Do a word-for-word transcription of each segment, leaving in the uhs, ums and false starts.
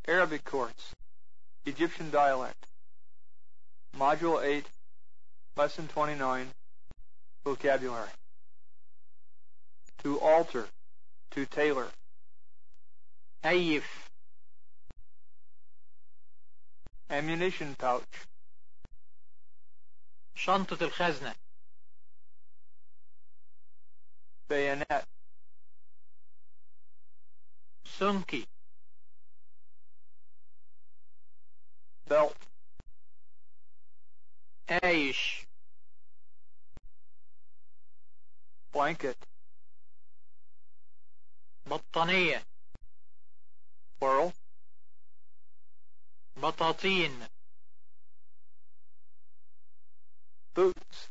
Arabic course, Egyptian dialect. Module eight, Lesson twenty-nine, Vocabulary. To alter, to tailor. أيف. Ammunition pouch. شنطة الخزنة. Bayonet. سمكي. Belt. آيش. Blanket. بطانية. Plural. بطاطين. Boots.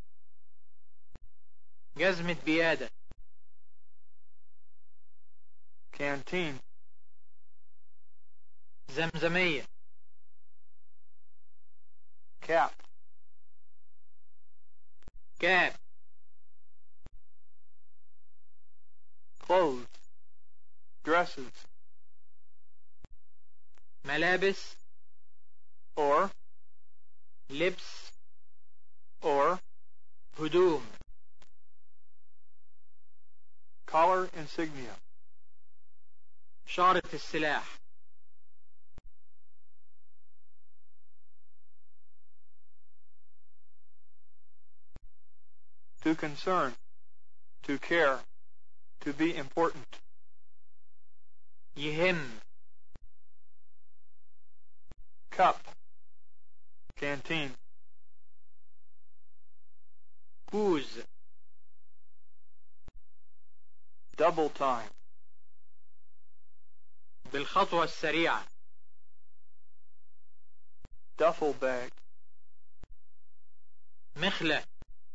جزمة بيادة. Canteen. زمزمية. Cap. كاب. Clothes. Dresses. ملابس. Or. لبس. Or. هدوم. Collar insignia. شارة السلاح. To concern. To care. To be important. يهم. Cup. Canteen. كوز. Double time. بالخطوة السريعة. Duffel bag. مخلة.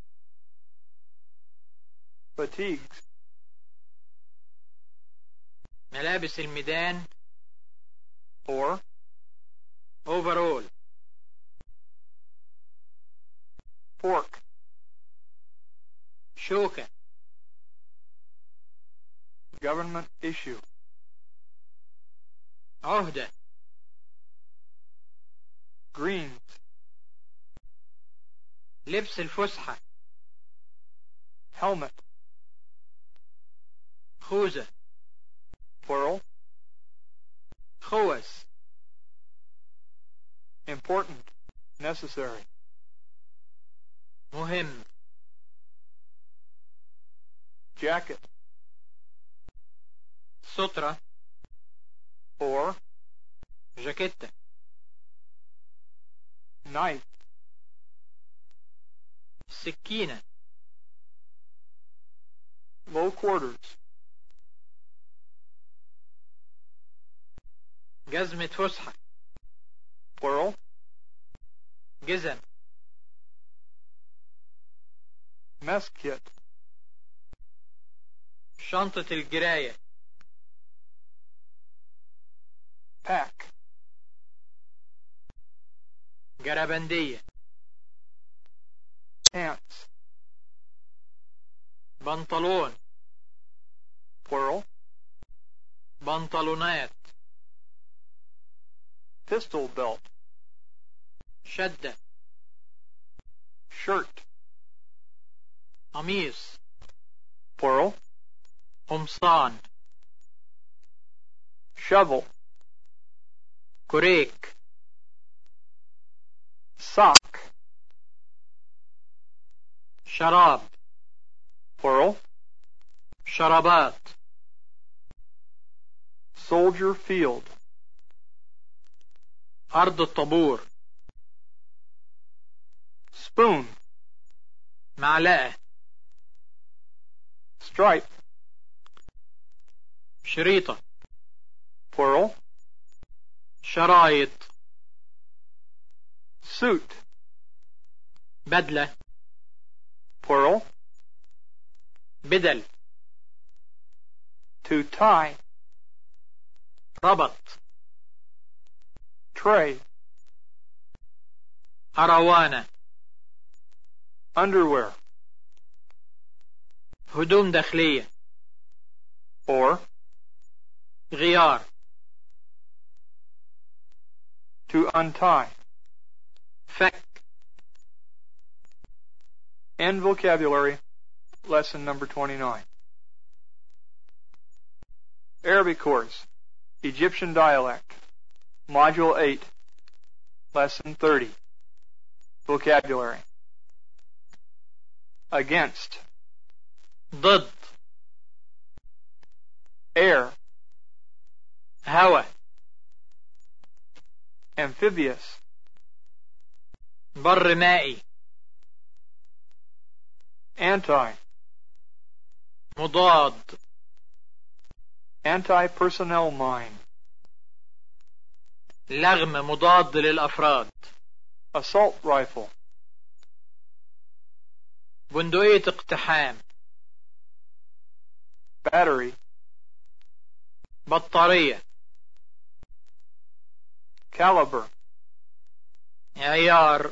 Fatigues. ملابس الميدان. Or. overall. Fork. شوكة. Government issue. عهدة. Greens. لبس الفسحة. Helmet. خوذة. Plural. خوذ. Important. Necessary. مهم. Jacket. سترة. Or. جاكيتة. Knife. سكينة. Low quarters. جزمة فسحة. Plural. جزم. Mess kit. شنطة الجراية. Pack. جرابندية. Pants. بنطلون. Plural. بنطلونات. Pistol belt. شدة. Shirt. قميص. Plural. قمصان. Shovel. كوريك. Sock. شراب. Plural. شرابات. Soldier field. أرض الطابور. Spoon. معلقة. Stripe. شريطة. Plural. شرايط. Suit. بدلة. Plural. بدل. To tie. ربط. Tray. أروانة. Underwear. هدوم داخلية. Or. غيار. To untie. فك. End vocabulary. Lesson number twenty-nine. Arabic course. Egyptian dialect. Module eight. Lesson thirty. Vocabulary. Against. ضد. Air. هوا. Amphibious. بر مائي. Anti. مضاد. Anti-personnel mine. لغم مضاد للأفراد. Assault rifle. بندقية اقتحام. Battery. بطارية. Caliber. عيار.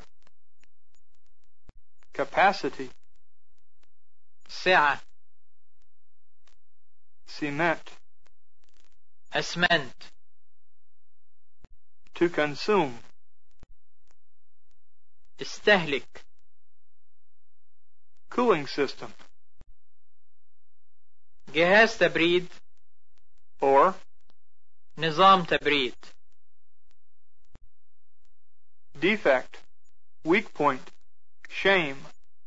Capacity. سعة. Cement. أسمنت. To consume. استهلك. Cooling system. جهاز تبريد. Or نظام تبريد. defect. Weak point. Shame.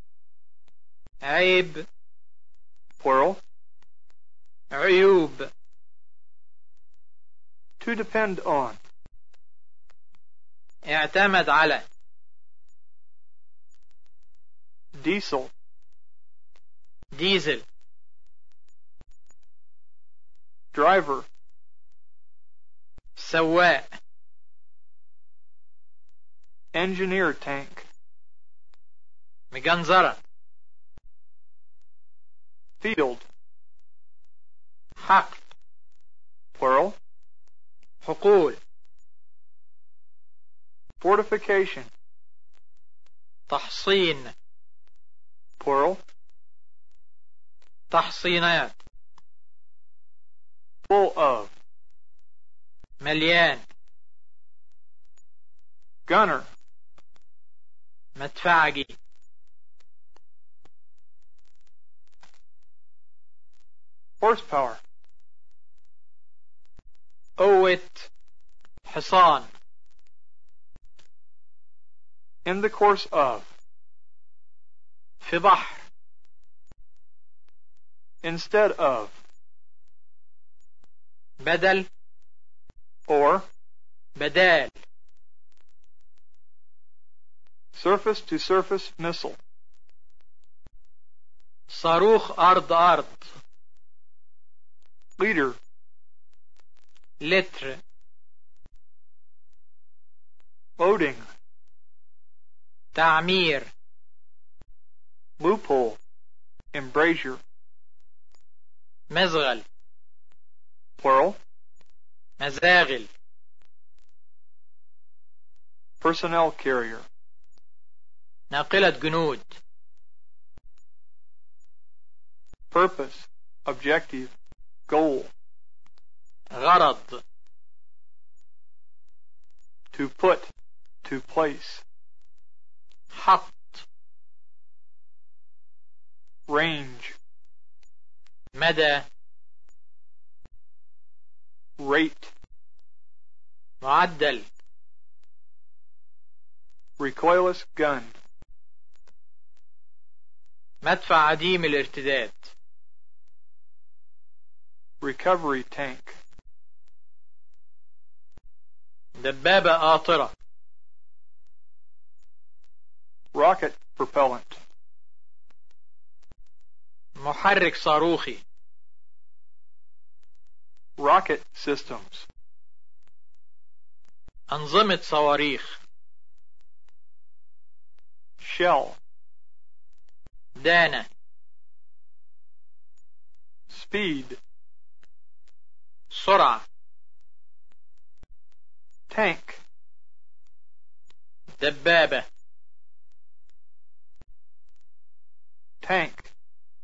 عيب. Plural. عيوب. To depend on. اعتمد على. Diesel. ديزل. Driver. سواق. Engineer tank. مجنزرة. Field. حقل. Plural. حقول. Fortification. تحصين. Plural. تحصينات. Full of. مليان. Gunner. مدفعجي. Horsepower. قوة. حصان. In the course of. في بحر. Instead of. بدل. Or بدال. surface to surface missile. صاروخ أرض أرض. Leader. لتر. Loading. تعمير. Loophole. Embrasure. مزغل. Plural. مزاغل. Personnel carrier. ناقلة جنود. Purpose. Objective. Goal. غرض. To put. To place. حط. Range. مدى. Rate. معدل. Recoilless gun. مدفع عديم الارتداد. Recovery tank. دبابة قاطرة. Rocket propellant. محرك صاروخي. Rocket systems. أنظمة صواريخ. Shell. دانة. Speed. سرعة. Tank. دبابة. Tank.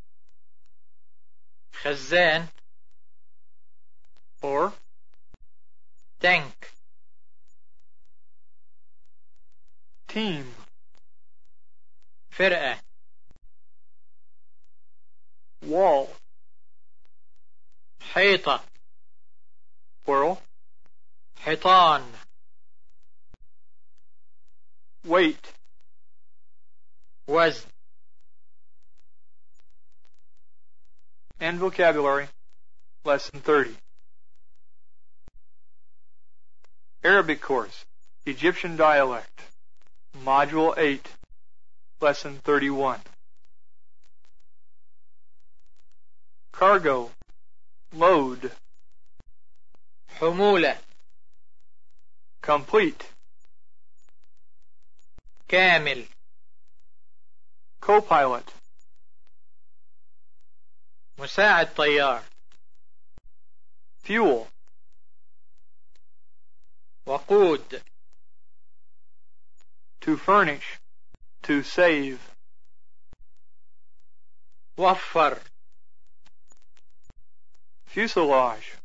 خزان. Or تانك. team, فرقة. wall, حيطة. plural, حيطان. weight, وزن. and vocabulary, lesson thirty. Arabic course, Egyptian dialect, module eight, lesson thirty-one. Cargo, load, حمولة. complete, كامل. co-pilot, مساعد طيار. fuel, وقود. to furnish, to save, وفر. fuselage,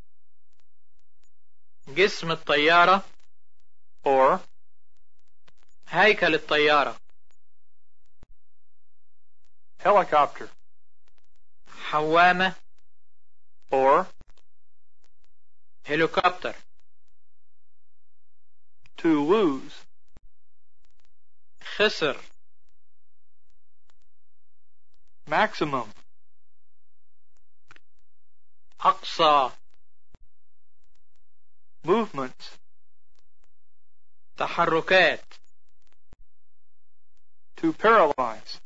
جسم الطيارة. or هيكل الطيارة. helicopter, حوامة. or هليكوبتر. to lose, خسر. maximum, أقصى. movements, تحركات. to paralyze,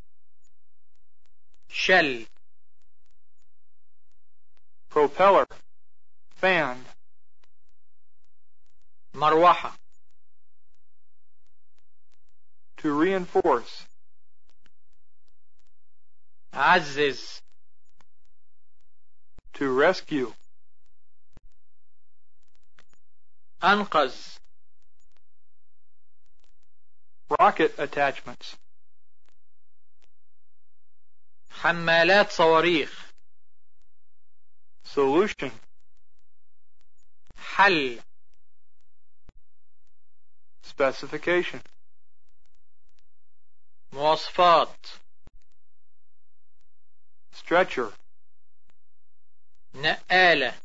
شل. propeller, fan, مروحة. to reinforce, عزز. to rescue, أنقذ. rocket attachments, حمالات صواريخ. solution, حل. specification, مواصفات. stretcher, نقالة.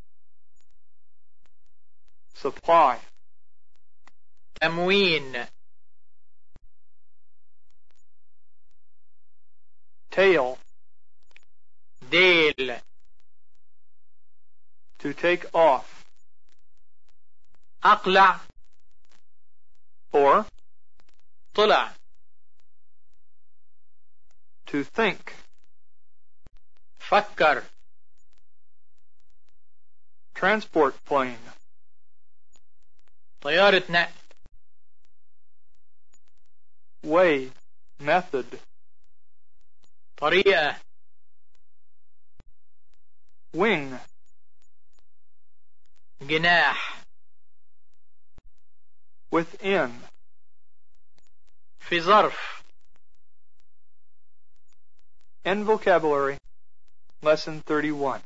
supply, تموين. tail, ديل. to take off, أقلع. or طلع. to think, فكر. transport plane, طيارة نقل. way, method, طريقة. wing, جناح. within, في ظرف. and vocabulary, lesson thirty-one.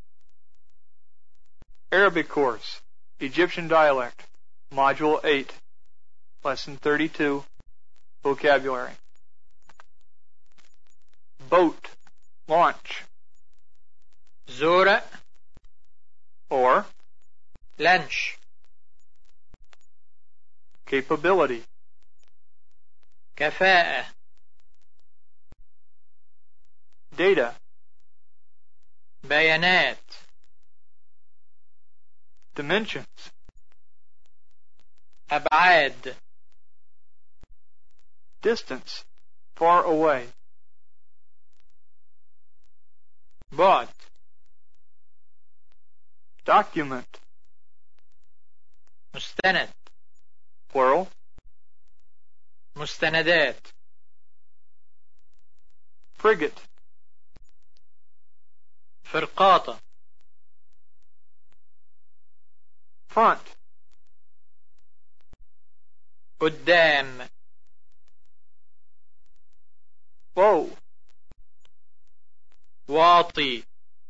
Arabic course, Egyptian dialect, module eight, lesson thirty-two, vocabulary. Boat, launch, زورق. or لانش. capability, كفاءة. data, بيانات. dimensions, أبعاد. distance, far away, بعد. document, مستند. plural, مستندات. frigate, فرقاطة. front, قدام. low, واطي.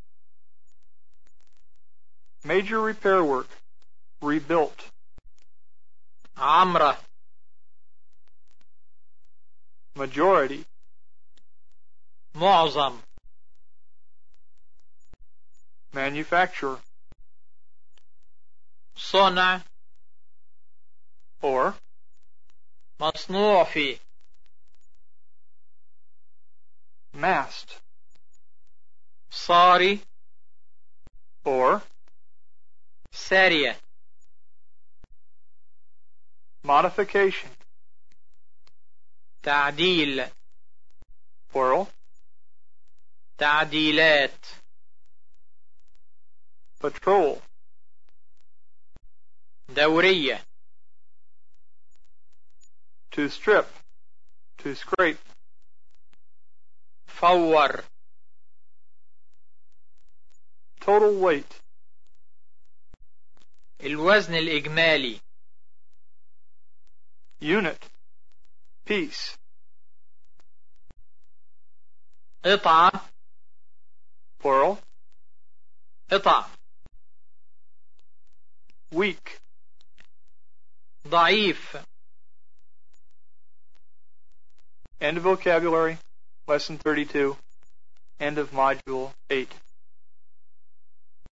major repair work, rebuilt, عمرة. majority, معظم manufacture, صنع or مصنوع فيه massed, صاري or سارية modification, تعديل plural, تعديلات patrol, دورية to strip, to scrape, فور total weight, الوزن الإجمالي unit, piece, قطعة plural, قطع weak, ضعيف end of vocabulary, lesson thirty-two, end of module eight.